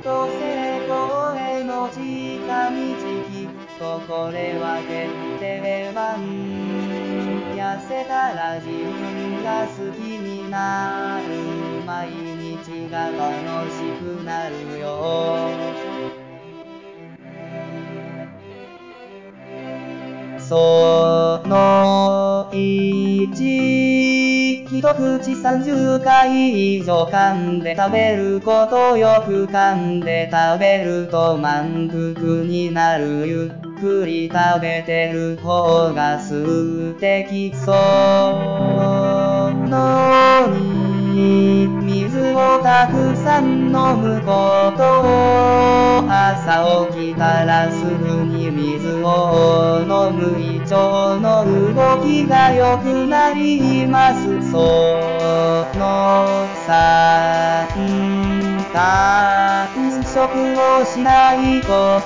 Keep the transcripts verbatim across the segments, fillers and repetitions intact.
と成功への近道きっとこれは決定版。痩せたら自分が好きになる。毎日が楽しくなるよ。そのいち、一口さんじゅっかい以上噛んで食べることよく噛んで食べると満腹になる。ゆっくり食べてる方が素敵。そのに、水をたくさん飲むこと。朝起きたらすぐに水を飲む。胃腸の動きが良くなります。そのさん、間食をしないこと。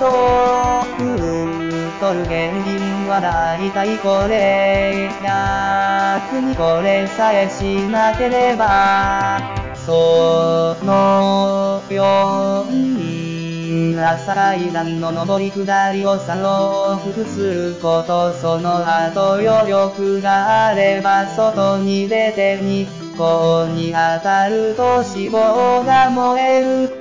太る原因はだいたいこれ。逆にこれさえしなければ。そのよん、朝階段の上り下りをさん往復すること。その後余力があれば外に出て日光に当たると脂肪が燃える。